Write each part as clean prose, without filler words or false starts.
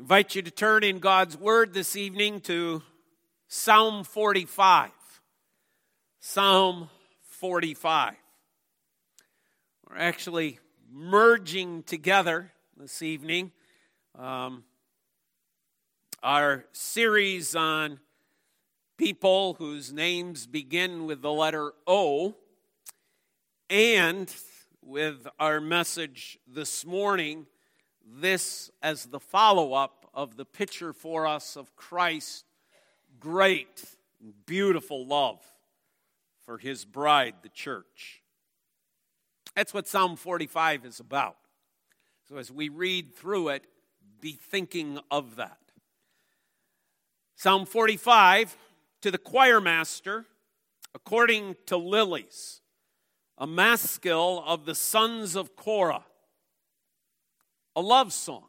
I invite you to turn in God's Word this evening to Psalm 45. Psalm 45. We're actually merging together this evening our series on people whose names begin with the letter O, and with our message this morning, this as the follow-up of the picture for us of Christ's great, beautiful love for his bride, the church. That's what Psalm 45 is about. So as we read through it, be thinking of that. Psalm 45, to the choir master, according to Lilies, a maskil of the sons of Korah, a love song.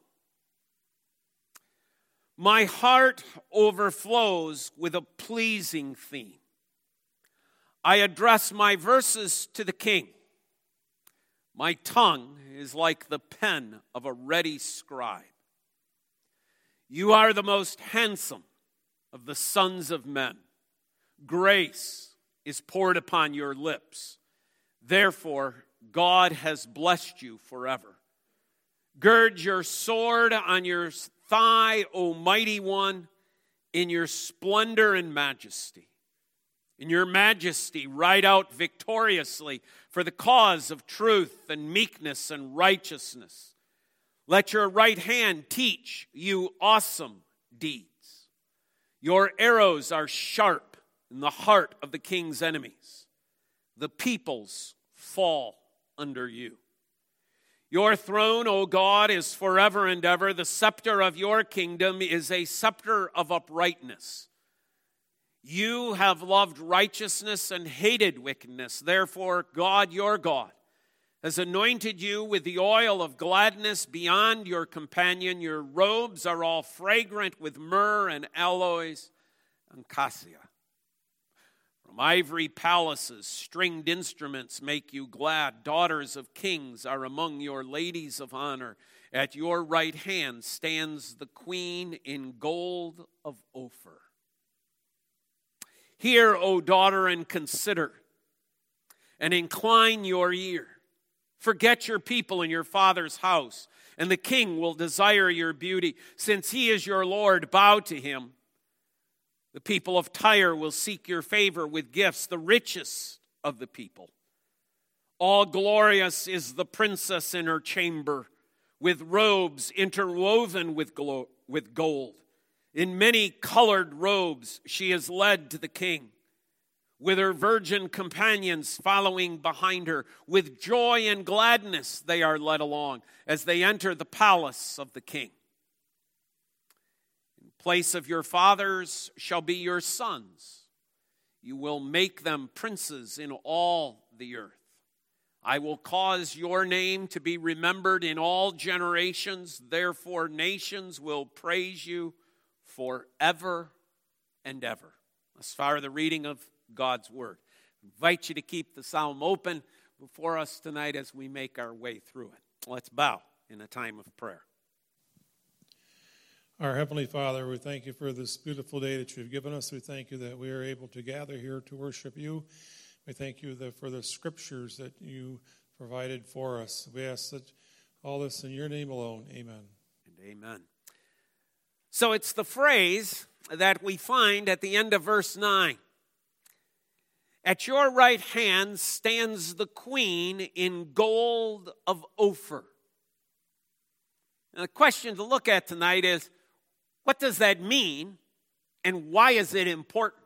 My heart overflows with a pleasing theme. I address my verses to the king. My tongue is like the pen of a ready scribe. You are the most handsome of the sons of men. Grace is poured upon your lips. Therefore, God has blessed you forever. Gird your sword on your thigh, O mighty one, in your splendor and majesty. In your majesty, ride out victoriously for the cause of truth and meekness and righteousness. Let your right hand teach you awesome deeds. Your arrows are sharp in the heart of the king's enemies. The peoples fall under you. Your throne, O God, is forever and ever. The scepter of your kingdom is a scepter of uprightness. You have loved righteousness and hated wickedness. Therefore, God, your God, has anointed you with the oil of gladness beyond your companion. Your robes are all fragrant with myrrh and aloes and cassia. From ivory palaces, stringed instruments make you glad. Daughters of kings are among your ladies of honor. At your right hand stands the queen in gold of Ophir. Hear, O daughter, and consider, and incline your ear. Forget your people in your father's house, and the king will desire your beauty. Since he is your Lord, bow to him. The people of Tyre will seek your favor with gifts, the richest of the people. All glorious is the princess in her chamber, with robes interwoven with gold. In many colored robes she is led to the king, with her virgin companions following behind her. With joy and gladness they are led along as they enter the palace of the king. Place of your fathers shall be your sons. You will make them princes in all the earth. I will cause your name to be remembered in all generations. Therefore, nations will praise you forever and ever. As far as the reading of God's word. I invite you to keep the psalm open before us tonight as we make our way through it. Let's bow in a time of prayer. Our Heavenly Father, we thank you for this beautiful day that you've given us. We thank you that we are able to gather here to worship you. We thank you for the scriptures that you provided for us. We ask that all this in your name alone. Amen. And amen. So it's the phrase that we find at the end of verse 9. At your right hand stands the queen in gold of Ophir. Now, the question to look at tonight is, what does that mean, and why is it important?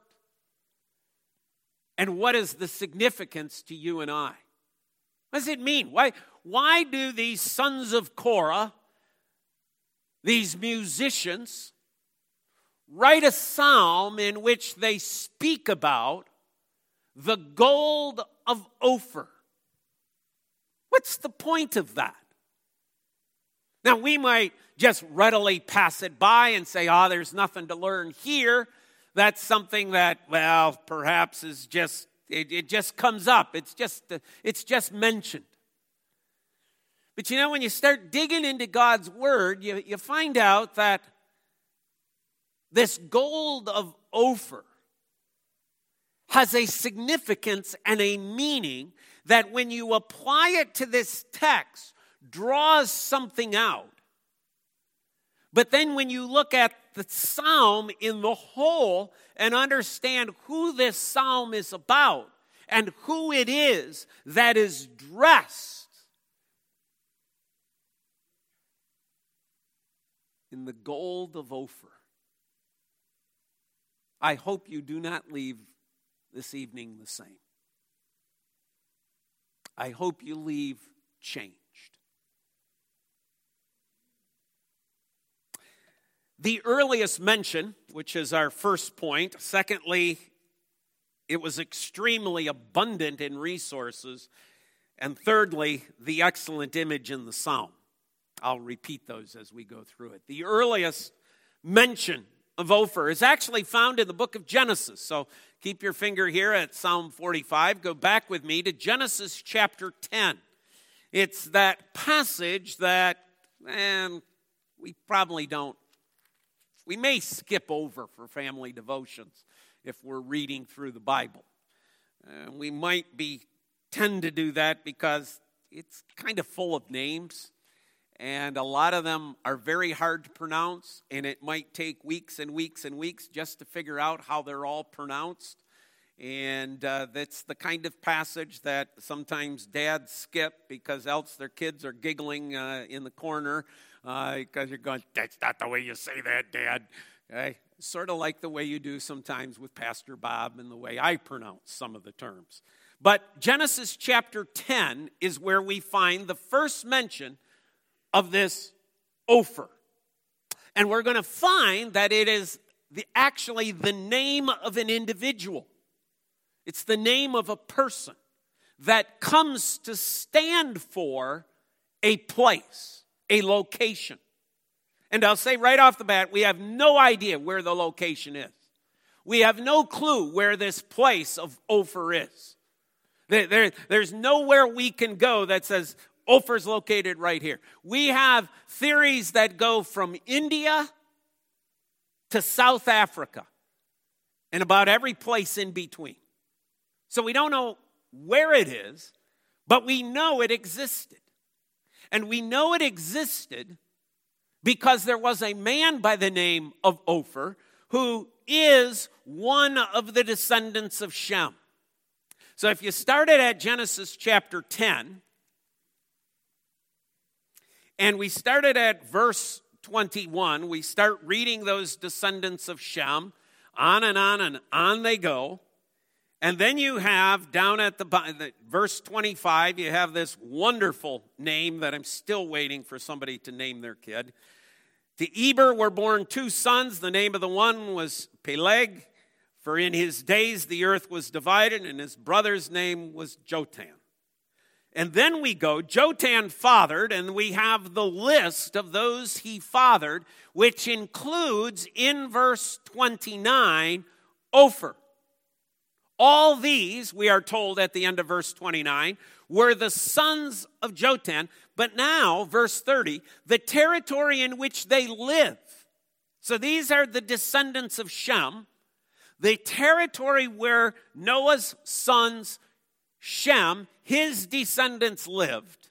And what is the significance to you and I? What does it mean? Why do these sons of Korah, these musicians, write a psalm in which they speak about the gold of Ophir? What's the point of that? Now, we might just readily pass it by and say, there's nothing to learn here. That's something that, perhaps is just, it just comes up. It's just mentioned. But when you start digging into God's word, you find out that this gold of Ophir has a significance and a meaning that when you apply it to this text, draws something out. But then when you look at the psalm in the whole and understand who this psalm is about and who it is that is dressed in the gold of Ophir, I hope you do not leave this evening the same. I hope you leave changed. The earliest mention, which is our first point. Secondly, it was extremely abundant in resources. And thirdly, the excellent image in the psalm. I'll repeat those as we go through it. The earliest mention of Ophir is actually found in the book of Genesis. So keep your finger here at Psalm 45. Go back with me to Genesis chapter 10. It's that passage that we may skip over for family devotions if we're reading through the Bible. We might tend to do that because it's kind of full of names. And a lot of them are very hard to pronounce, and it might take weeks and weeks and weeks just to figure out how they're all pronounced. And that's the kind of passage that sometimes dads skip because else their kids are giggling in the corner because you're going, "That's not the way you say that, Dad." Okay? Sort of like the way you do sometimes with Pastor Bob and the way I pronounce some of the terms. But Genesis chapter 10 is where we find the first mention of this Ophir. And we're going to find that it is actually the name of an individual. It's the name of a person that comes to stand for a place, a location. And I'll say right off the bat, we have no idea where the location is. We have no clue where this place of Ophir is. There's nowhere we can go that says, Ophir's located right here. We have theories that go from India to South Africa and about every place in between. So we don't know where it is, but we know it existed. And we know it existed because there was a man by the name of Ophir who is one of the descendants of Shem. So if you started at Genesis chapter 10, and we started at verse 21. We start reading those descendants of Shem. On and on they go. And then you have down at the verse 25, you have this wonderful name that I'm still waiting for somebody to name their kid. To Eber were born 2 sons. The name of the one was Peleg, for in his days the earth was divided, and his brother's name was Jotan. And then we go, Jotan fathered, and we have the list of those he fathered, which includes, in verse 29, Ophir. All these, we are told at the end of verse 29, were the sons of Jotan. But now, verse 30, the territory in which they live. So these are the descendants of Shem. The territory where Noah's sons, Shem, his descendants lived,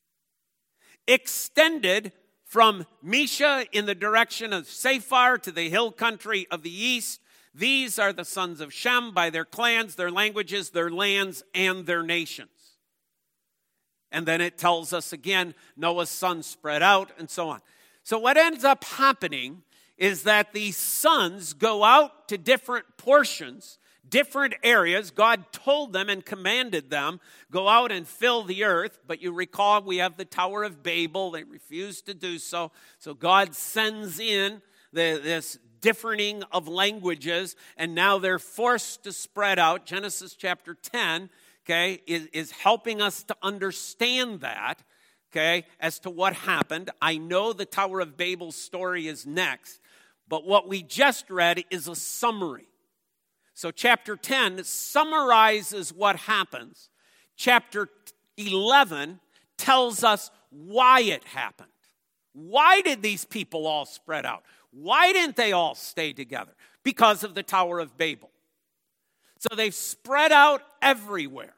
extended from Mesha in the direction of Sephar to the hill country of the east. These are the sons of Shem by their clans, their languages, their lands, and their nations. And then it tells us again, Noah's sons spread out and so on. So what ends up happening is that these sons go out to different portions, different areas. God told them and commanded them, go out and fill the earth. But you recall we have the Tower of Babel. They refused to do so. So God sends in this differing of languages, and now they're forced to spread out. Genesis chapter 10, okay, is helping us to understand that, okay, as to what happened. I know the Tower of Babel story is next, but what we just read is a summary. So chapter 10 summarizes what happens. Chapter 11 tells us why it happened. Why did these people all spread out? Why didn't they all stay together? Because of the Tower of Babel. So they've spread out everywhere.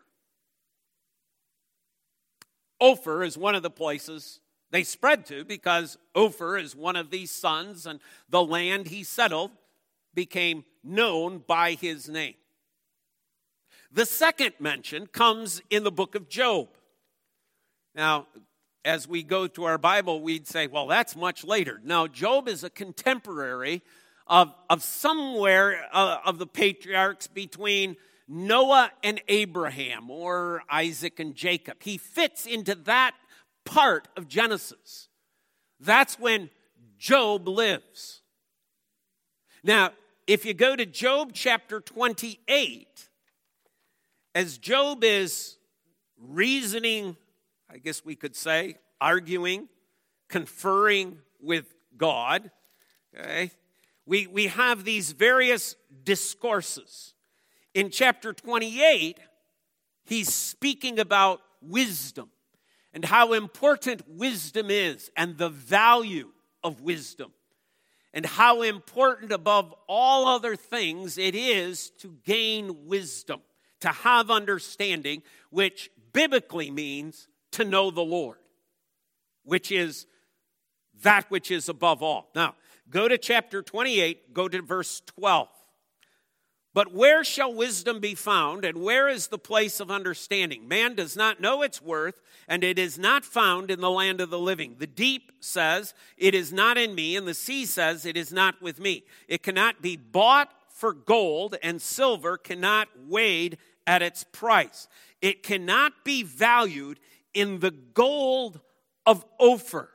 Ophir is one of the places they spread to because Ophir is one of these sons, and the land he settled became known by his name. The second mention comes in the book of Job. Now, as we go through our Bible, we'd say, well, that's much later. Now, Job is a contemporary of somewhere of the patriarchs between Noah and Abraham, or Isaac and Jacob. He fits into that part of Genesis. That's when Job lives. Now, if you go to Job chapter 28, as Job is reasoning, I guess we could say, arguing, conferring with God, okay, we have these various discourses. In chapter 28, he's speaking about wisdom and how important wisdom is and the value of wisdom and how important above all other things it is to gain wisdom, to have understanding, which biblically means to know the Lord, which is that which is above all. Now, go to chapter 28, go to verse 12. But where shall wisdom be found, and where is the place of understanding? Man does not know its worth, and it is not found in the land of the living. The deep says, it is not in me, and the sea says, it is not with me. It cannot be bought for gold, and silver cannot weighed at its price. It cannot be valued in the gold of Ophir.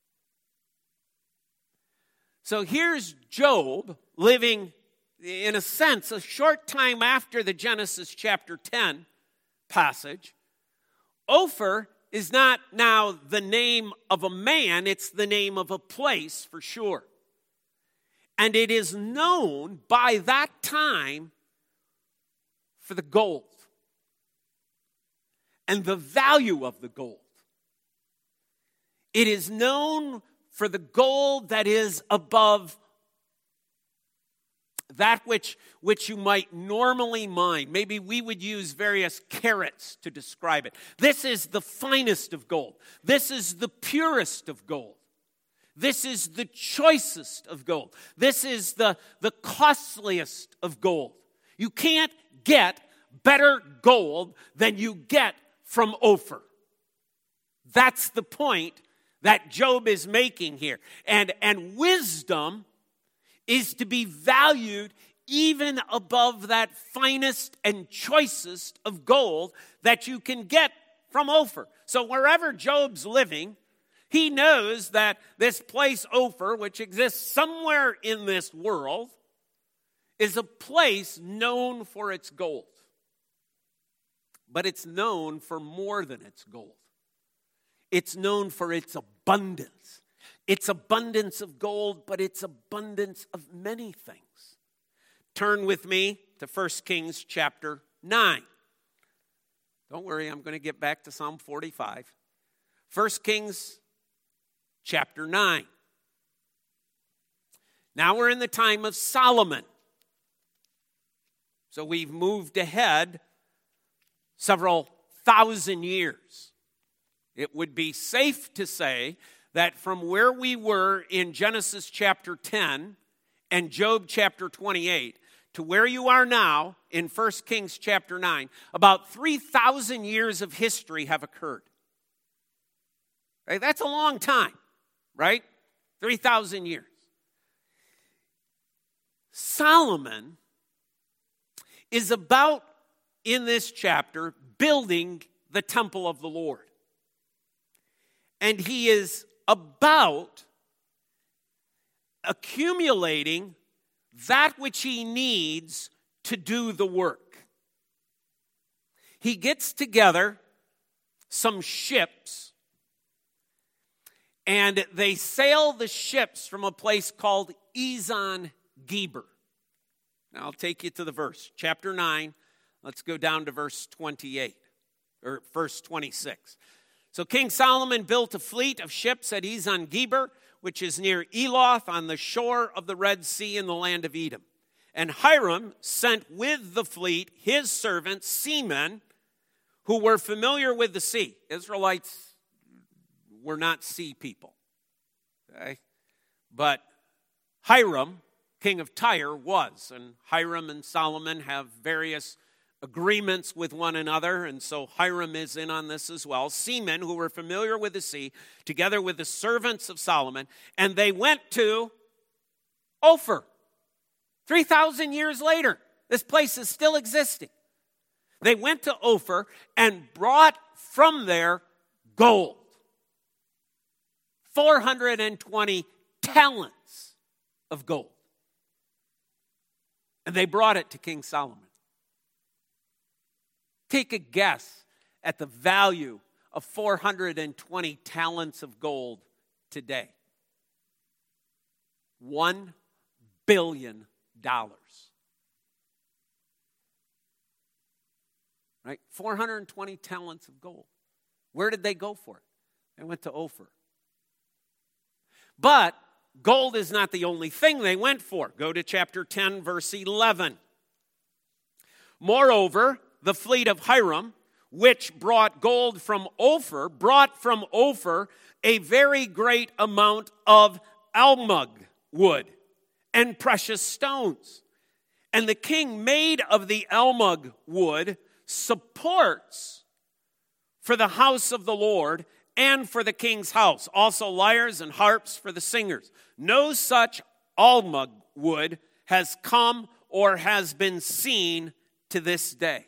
So here's Job living, in a sense, a short time after the Genesis chapter 10 passage. Ophir is not now the name of a man, it's the name of a place for sure. And it is known by that time for the gold and the value of the gold. It is known for the gold that is above that which you might normally mine. Maybe we would use various carats to describe it. This is the finest of gold. This is the purest of gold. This is the choicest of gold. This is the costliest of gold. You can't get better gold than you get from Ophir. That's the point that Job is making here. And wisdom is to be valued even above that finest and choicest of gold that you can get from Ophir. So wherever Job's living, he knows that this place Ophir, which exists somewhere in this world, is a place known for its gold. But it's known for more than its gold. It's known for its abundance. It's abundance of gold, but it's abundance of many things. Turn with me to 1 Kings chapter 9. Don't worry, I'm going to get back to Psalm 45. 1 Kings chapter 9. Now we're in the time of Solomon. So we've moved ahead several thousand years. It would be safe to say that from where we were in Genesis chapter 10 and Job chapter 28 to where you are now in 1 Kings chapter 9, about 3,000 years of history have occurred. Right? That's a long time, right? 3,000 years. Solomon is about, in this chapter, building the temple of the Lord. And he is about accumulating that which he needs to do the work. He gets together some ships, and they sail the ships from a place called Ezion-Geber. Now I'll take you to the verse. Chapter 9, let's go down to verse 28, or verse 26. So King Solomon built a fleet of ships at Ezion-Geber, which is near Eloth on the shore of the Red Sea in the land of Edom. And Hiram sent with the fleet his servants, seamen, who were familiar with the sea. Israelites were not sea people. Okay? But Hiram, king of Tyre, was. And Hiram and Solomon have various agreements with one another, and so Hiram is in on this as well. Seamen who were familiar with the sea, together with the servants of Solomon, and they went to Ophir. 3,000 years later, this place is still existing. They went to Ophir and brought from there gold. 420 talents of gold. And they brought it to King Solomon. Take a guess at the value of 420 talents of gold today. $1 billion. Right? 420 talents of gold. Where did they go for it? They went to Ophir. But gold is not the only thing they went for. Go to chapter 10, verse 11. Moreover, the fleet of Hiram, which brought gold from Ophir, brought from Ophir a very great amount of almug wood and precious stones. And the king made of the almug wood supports for the house of the Lord and for the king's house, also lyres and harps for the singers. No such almug wood has come or has been seen to this day.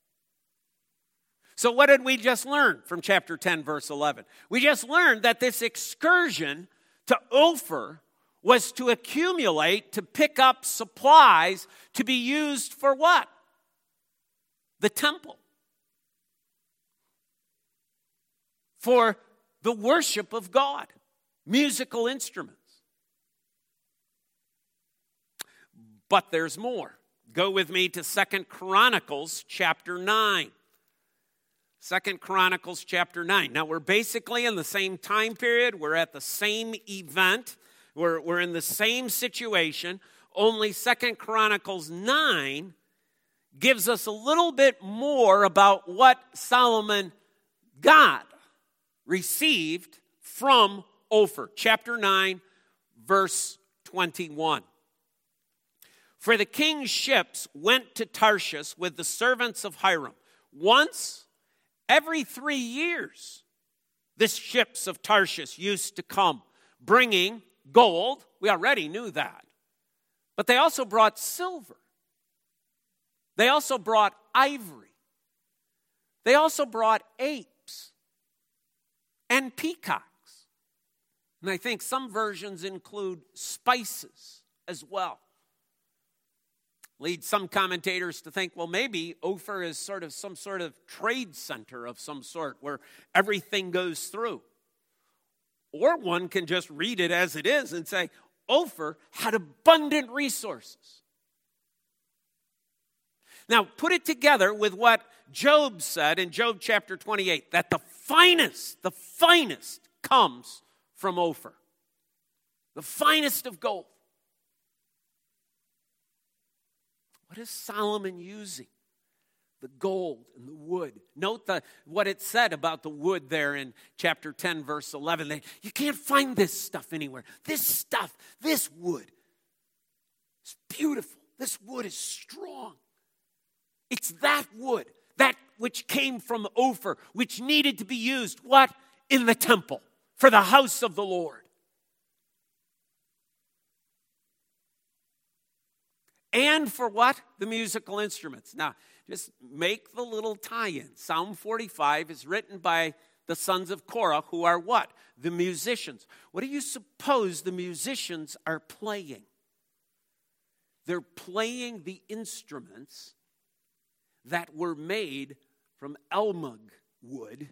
So what did we just learn from chapter 10, verse 11? We just learned that this excursion to Ophir was to accumulate, to pick up supplies to be used for what? The temple. For the worship of God. Musical instruments. But there's more. Go with me to 2 Chronicles chapter 9. 2 Chronicles chapter 9. Now we're basically in the same time period. We're at the same event. We're in the same situation. Only 2 Chronicles 9 gives us a little bit more about what Solomon received from Ophir. Chapter 9, verse 21. For the king's ships went to Tarshish with the servants of Hiram. Once every 3 years, the ships of Tarshish used to come, bringing gold. We already knew that. But they also brought silver. They also brought ivory. They also brought apes and peacocks. And I think some versions include spices as well. Leads some commentators to think, well, maybe Ophir is sort of some sort of trade center of some sort where everything goes through. Or one can just read it as it is and say, Ophir had abundant resources. Now, put it together with what Job said in Job chapter 28, that the finest comes from Ophir. The finest of gold. What is Solomon using? The gold and the wood. Note what it said about the wood there in chapter 10, verse 11. You can't find this stuff anywhere. This wood is beautiful. This wood is strong. It's that wood, that which came from Ophir, which needed to be used, what? In the temple, for the house of the Lord. And for what? The musical instruments. Now, just make the little tie-in. Psalm 45 is written by the sons of Korah, who are what? The musicians. What do you suppose the musicians are playing? They're playing the instruments that were made from almug wood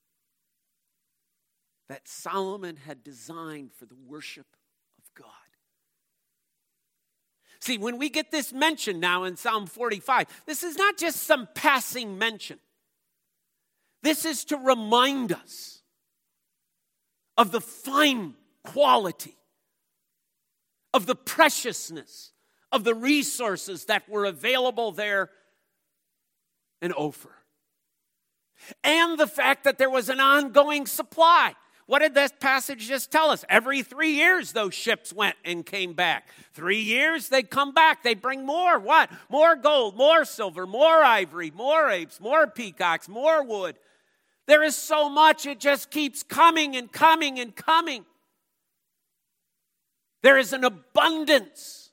that Solomon had designed for the worship of God. See, when we get this mention now in Psalm 45, this is not just some passing mention. This is to remind us of the fine quality, of the preciousness of the resources that were available there in Ophir. And the fact that there was an ongoing supply. What did that passage just tell us? Every 3 years those ships went and came back. 3 years they'd come back. They'd bring more. What? More gold, more silver, more ivory, more apes, more peacocks, more wood. There is so much, it just keeps coming and coming and coming. There is an abundance.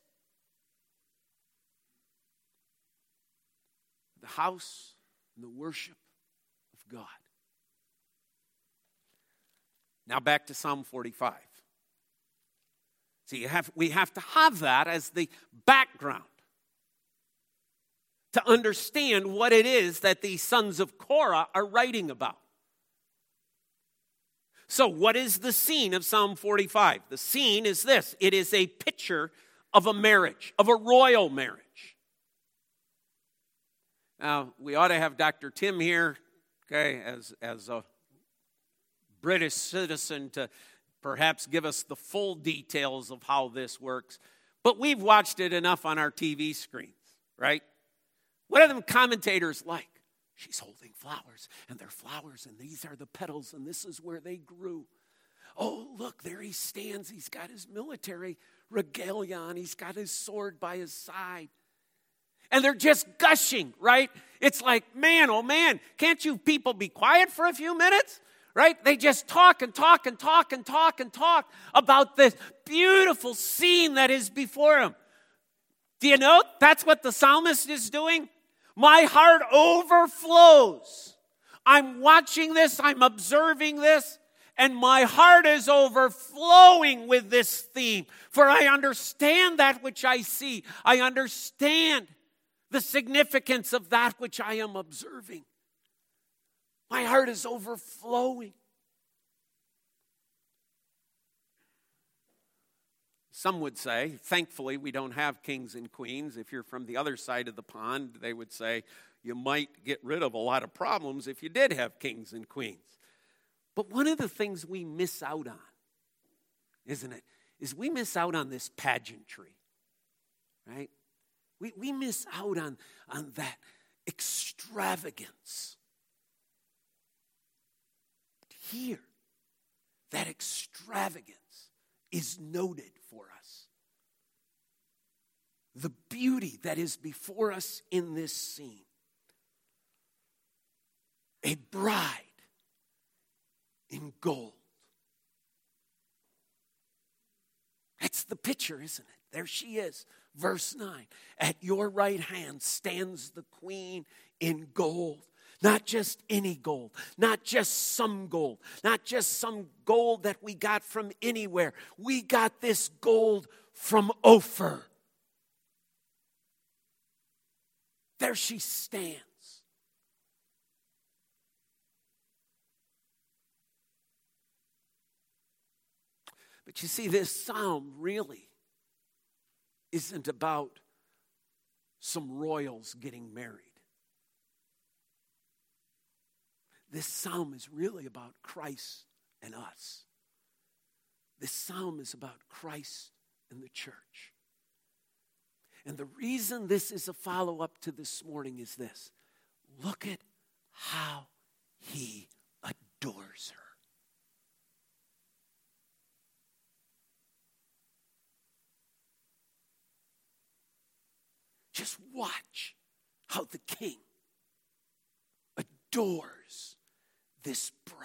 The house and the worship of God. Now back to Psalm 45. See, we have to have that as the background to understand what it is that these sons of Korah are writing about. So what is the scene of Psalm 45? The scene is this. It is a picture of a marriage, of a royal marriage. Now, we ought to have Dr. Tim here, okay, as a British citizen to perhaps give us the full details of how this works. But we've watched it enough on our TV screens, right? What are them commentators like? She's holding flowers, and they're flowers, and these are the petals, and this is where they grew. Oh, look, there he stands. He's got his military regalia on. He's got his sword by his side. And they're just gushing, right? It's like, man, oh man, can't you people be quiet for a few minutes? Right? They just talk and talk and talk and talk and talk about this beautiful scene that is before him. Do you know that's what the psalmist is doing? My heart overflows. I'm watching this, I'm observing this, and my heart is overflowing with this theme. For I understand that which I see. I understand the significance of that which I am observing. My heart is overflowing. Some would say, thankfully, we don't have kings and queens. If you're from the other side of the pond, they would say you might get rid of a lot of problems if you did have kings and queens. But one of the things we miss out on, isn't it, is we miss out on this pageantry, right? We miss out on that extravagance. Here, that extravagance is noted for us. The beauty that is before us in this scene. A bride in gold. That's the picture, isn't it? There she is. Verse 9. At your right hand stands the queen in gold. Not just any gold, not just some gold, not just some gold that we got from anywhere. We got this gold from Ophir. There she stands. But you see, this psalm really isn't about some royals getting married. This psalm is really about Christ and us. This psalm is about Christ and the church. And the reason this is a follow-up to this morning is this. Look at how he adores her. Just watch how the king adores this bride.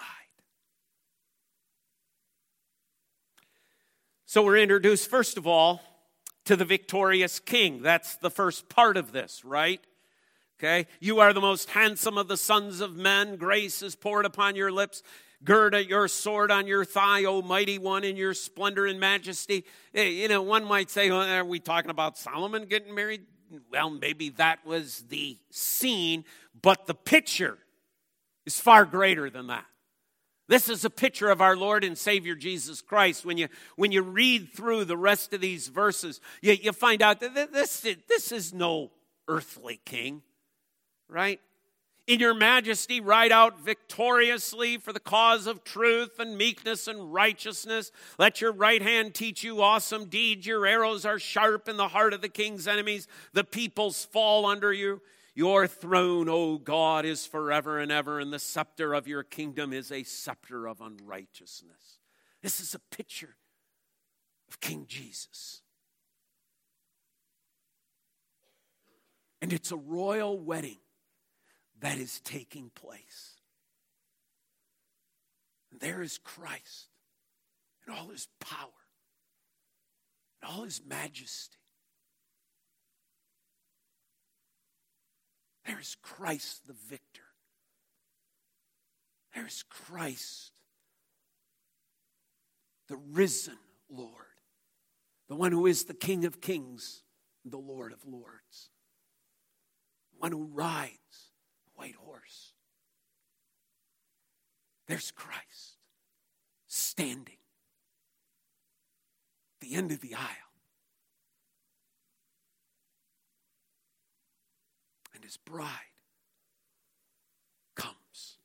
So we're introduced, first of all, to the victorious king. That's the first part of this, right? Okay? You are the most handsome of the sons of men. Grace is poured upon your lips. Gird your sword on your thigh, O mighty one, in your splendor and majesty. You know, one might say, well, are we talking about Solomon getting married? Well, maybe that was the scene, but the picture is far greater than that. This is a picture of our Lord and Savior Jesus Christ. When you read through the rest of these verses, you find out that this is no earthly king, right? In your majesty, ride out victoriously for the cause of truth and meekness and righteousness. Let your right hand teach you awesome deeds. Your arrows are sharp in the heart of the king's enemies. The peoples fall under you. Your throne, O God, is forever and ever, and the scepter of your kingdom is a scepter of unrighteousness. This is a picture of King Jesus. And it's a royal wedding that is taking place. And there is Christ in all his power, in all his majesty. There is Christ the victor. There is Christ, the risen Lord, the one who is the King of kings and the Lord of lords, the one who rides white horse. There's Christ standing at the end of the aisle. And his bride comes.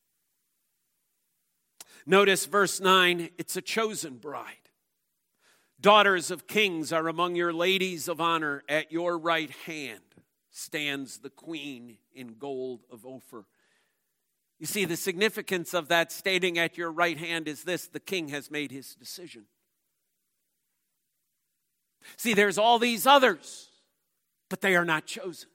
Notice verse 9, it's a chosen bride. Daughters of kings are among your ladies of honor. At your right hand stands the queen in gold of Ophir. You see, the significance of that standing at your right hand is this: the king has made his decision. See, there's all these others, but they are not chosen.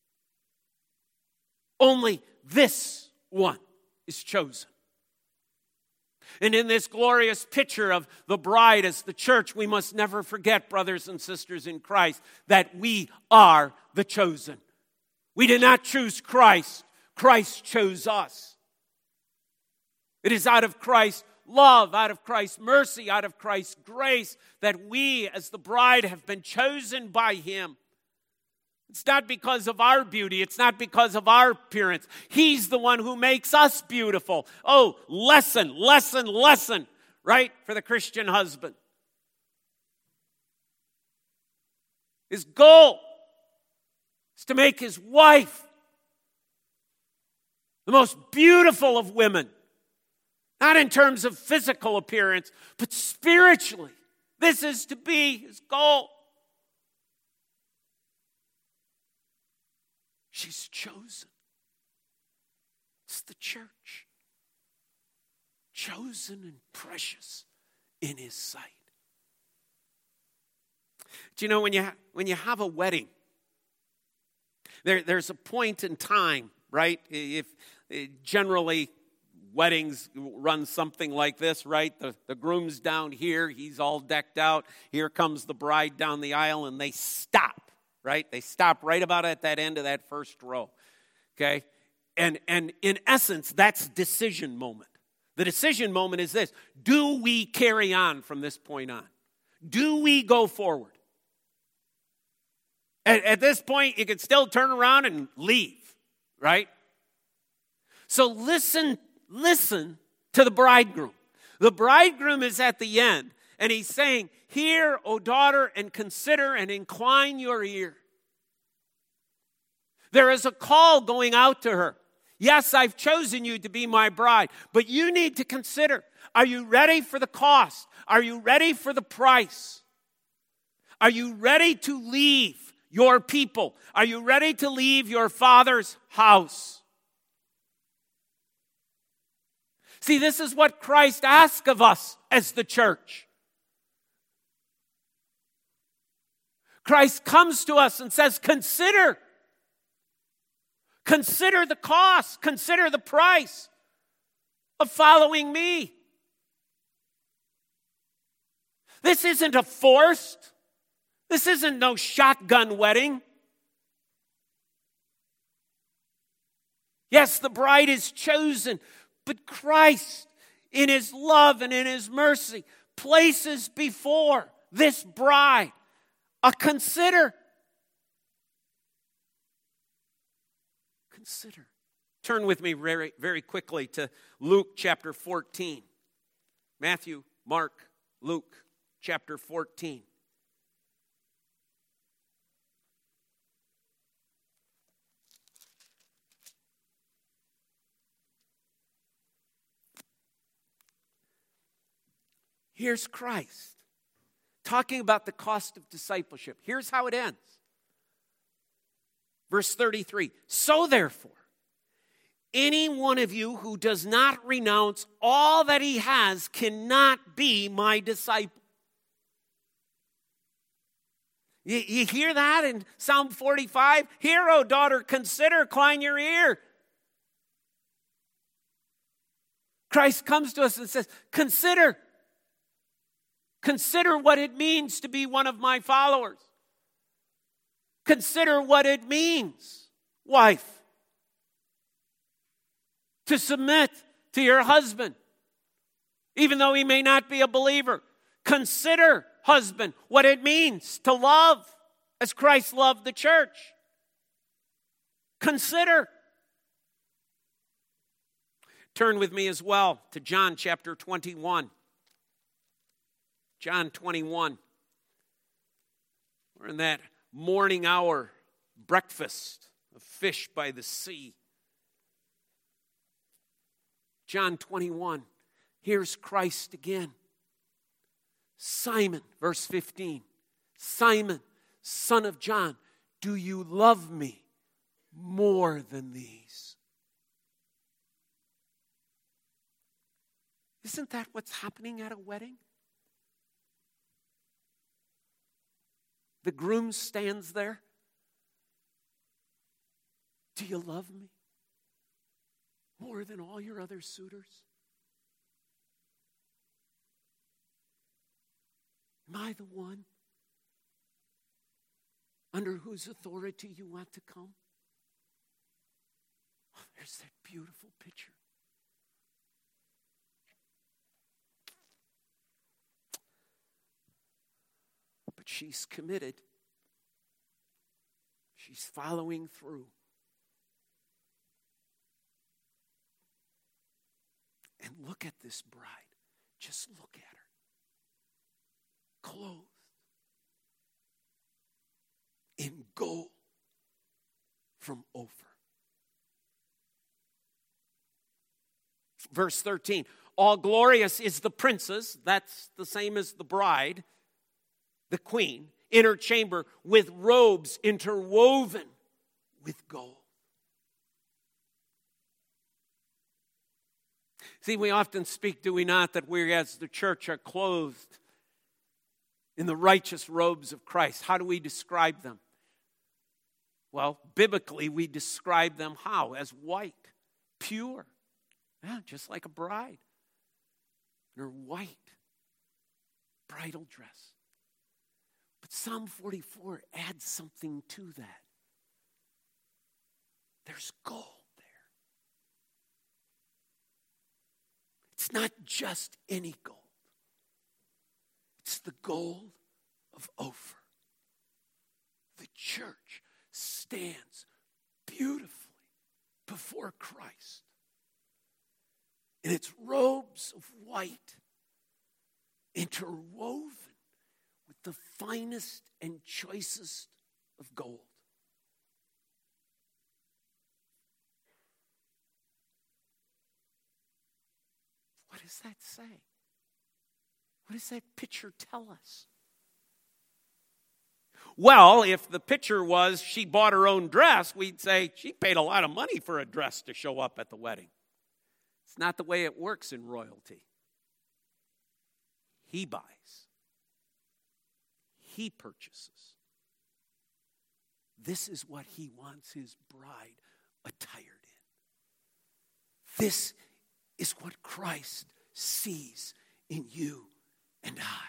Only this one is chosen. And in this glorious picture of the bride as the church, we must never forget, brothers and sisters in Christ, that we are the chosen. We did not choose Christ. Christ chose us. It is out of Christ's love, out of Christ's mercy, out of Christ's grace that we as the bride have been chosen by him. It's not because of our beauty. It's not because of our appearance. He's the one who makes us beautiful. Oh, lesson, right, for the Christian husband. His goal is to make his wife the most beautiful of women. Not in terms of physical appearance, but spiritually. This is to be his goal. She's chosen. It's the church. Chosen and precious in his sight. Do you know when you have a wedding, there's a point in time, right? If generally weddings run something like this, right? The groom's down here, he's all decked out. Here comes the bride down the aisle, and they stop. Right? They stop right about at that end of that first row. Okay? And in essence, that's decision moment. The decision moment is this: do we carry on from this point on? Do we go forward? At this point, you can still turn around and leave, right? So listen to the bridegroom. The bridegroom is at the end, and he's saying, "Hear, O daughter, and consider and incline your ear." There is a call going out to her. Yes, I've chosen you to be my bride, but you need to consider, are you ready for the cost? Are you ready for the price? Are you ready to leave your people? Are you ready to leave your father's house? See, this is what Christ asks of us as the church. Christ comes to us and says, consider the cost. Consider the price of following me. This isn't a forced. This isn't no shotgun wedding. Yes, the bride is chosen, but Christ, in his love and in his mercy, places before this bride a consider. Consider. Turn with me very, very quickly to Luke chapter 14. Matthew, Mark, Luke chapter 14. Here's Christ talking about the cost of discipleship. Here's how it ends. Verse 33, so therefore, any one of you who does not renounce all that he has cannot be my disciple. You hear that in Psalm 45? Hear, O daughter, consider, incline your ear. Christ comes to us and says, consider. Consider what it means to be one of my followers. Consider what it means, wife, to submit to your husband, even though he may not be a believer. Consider, husband, what it means to love as Christ loved the church. Consider. Turn with me as well to John chapter 21. John 21. We're in that morning hour breakfast of fish by the sea. John 21. Here's Christ again. Simon, verse 15. Simon, son of John, do you love me more than these? Isn't that what's happening at a wedding? The groom stands there. Do you love me more than all your other suitors? Am I the one under whose authority you want to come? Oh, there's that beautiful picture. But she's committed. She's following through. And look at this bride. Just look at her. Clothed in gold from Ophir. Verse 13. All glorious is the princess, that's the same as the bride, the queen, in her chamber with robes interwoven with gold. See, we often speak, do we not, that we as the church are clothed in the righteous robes of Christ. How do we describe them? Well, biblically, we describe them how? As white, pure. Yeah, just like a bride. In her white bridal dress. But Psalm 44 adds something to that. There's gold there. It's not just any gold. It's the gold of Ophir. The church stands beautifully before Christ in its robes of white, interwoven with the finest and choicest of gold. What does that say? What does that picture tell us? Well, if the picture was she bought her own dress, we'd say she paid a lot of money for a dress to show up at the wedding. It's not the way it works in royalty. He buys. He purchases. This is what he wants his bride attired in. This is what Christ sees in you and I.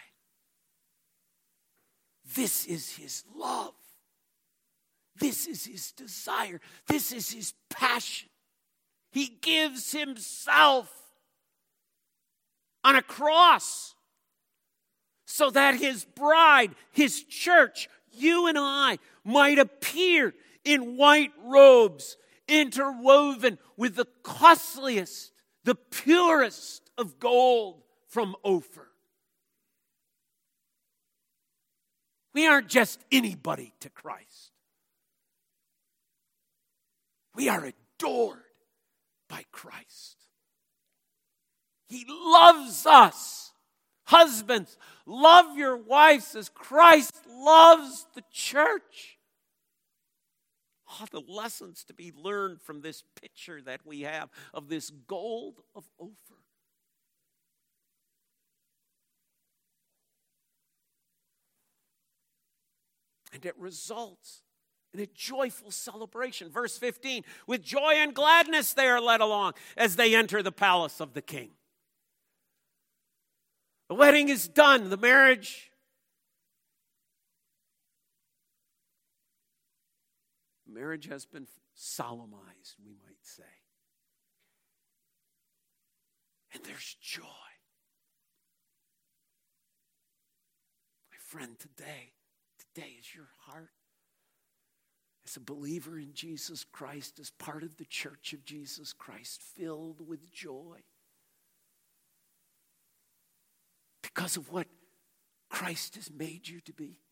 This is his love. This is his desire. This is his passion. He gives himself on a cross so that his bride, his church, you and I, might appear in white robes interwoven with the costliest, the purest of gold from Ophir. We aren't just anybody to Christ. We are adored by Christ. He loves us Husbands, love your wives as Christ loves the church. Oh, the lessons to be learned from this picture that we have of this gold of Ophir. And it results in a joyful celebration. Verse 15, with joy and gladness they are led along as they enter the palace of the king. The wedding is done, the marriage has been solemnized, we might say. And there's joy. My friend, today is your heart as a believer in Jesus Christ, as part of the church of Jesus Christ, filled with joy because of what Christ has made you to be.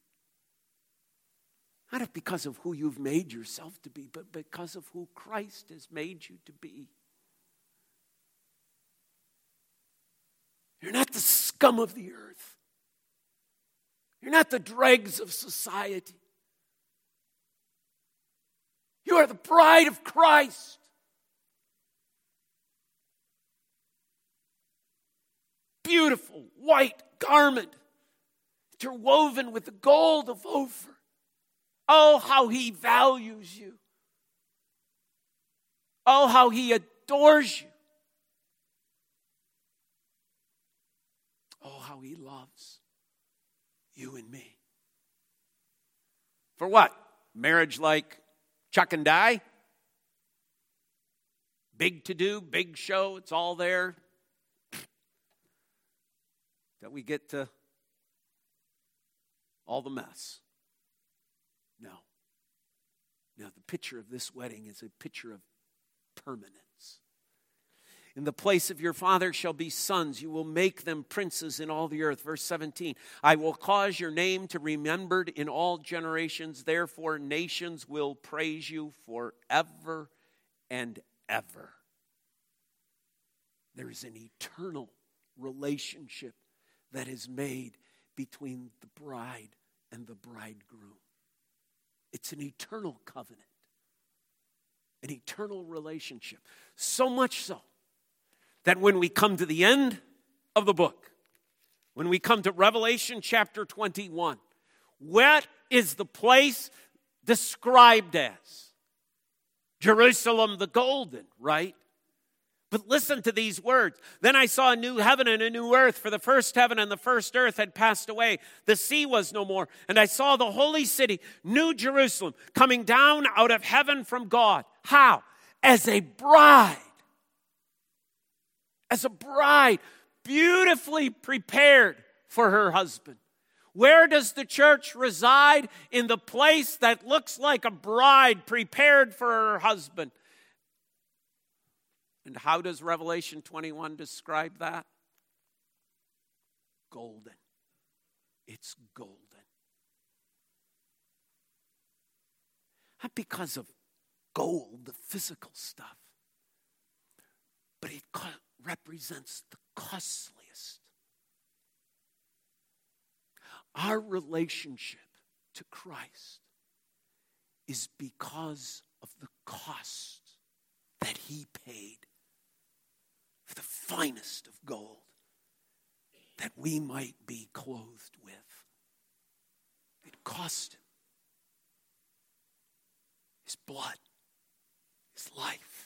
Not because of who you've made yourself to be, but because of who Christ has made you to be. You're not the scum of the earth. You're not the dregs of society. You are the bride of Christ. Beautiful white garment interwoven with the gold of Ophir. Oh, how he values you. Oh, how he adores you. Oh, how he loves you and me. For what? Marriage like Chuck and Di? Big to do, big show, it's all there. That we get to all the mess. No, the picture of this wedding is a picture of permanence. In the place of your father shall be sons. You will make them princes in all the earth. Verse 17, I will cause your name to be remembered in all generations. Therefore, nations will praise you forever and ever. There is an eternal relationship that is made between the bride and the bridegroom. It's an eternal covenant, an eternal relationship. So much so that when we come to the end of the book, when we come to Revelation chapter 21, what is the place described as? Jerusalem the golden, right? But listen to these words. Then I saw a new heaven and a new earth, for the first heaven and the first earth had passed away. The sea was no more. And I saw the holy city, New Jerusalem, coming down out of heaven from God. How? As a bride. As a bride, beautifully prepared for her husband. Where does the church reside? In the place that looks like a bride prepared for her husband. And how does Revelation 21 describe that? Golden. It's golden. Not because of gold, the physical stuff, but it represents the costliest. Our relationship to Christ is because of the cost that he paid for the finest of gold that we might be clothed with. It cost him his blood, his life.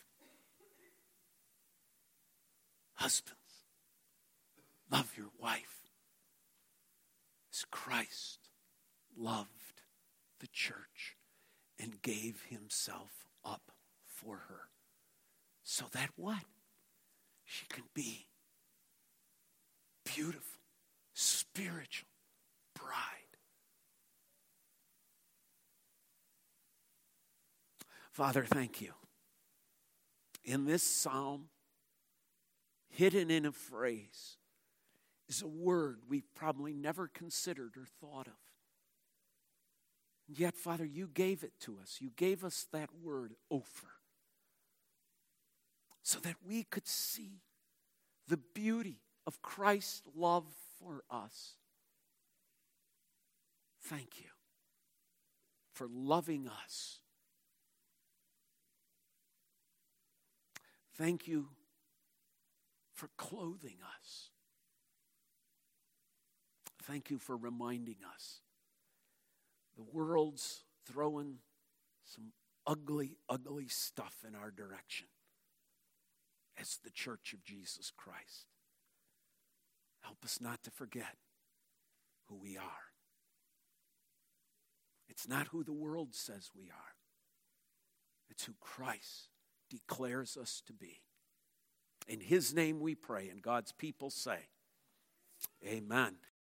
Husbands, love your wife as Christ loved the church and gave himself up for her. So that what? She can be beautiful, spiritual bride. Father, thank you. In this psalm, hidden in a phrase, is a word we've probably never considered or thought of. And yet, Father, you gave it to us. You gave us that word, Ophir, so that we could see the beauty of Christ's love for us. Thank you for loving us. Thank you for clothing us. Thank you for reminding us. The world's throwing some ugly, ugly stuff in our direction as the church of Jesus Christ. Help us not to forget who we are. It's not who the world says we are. It's who Christ declares us to be. In his name we pray, and God's people say, amen.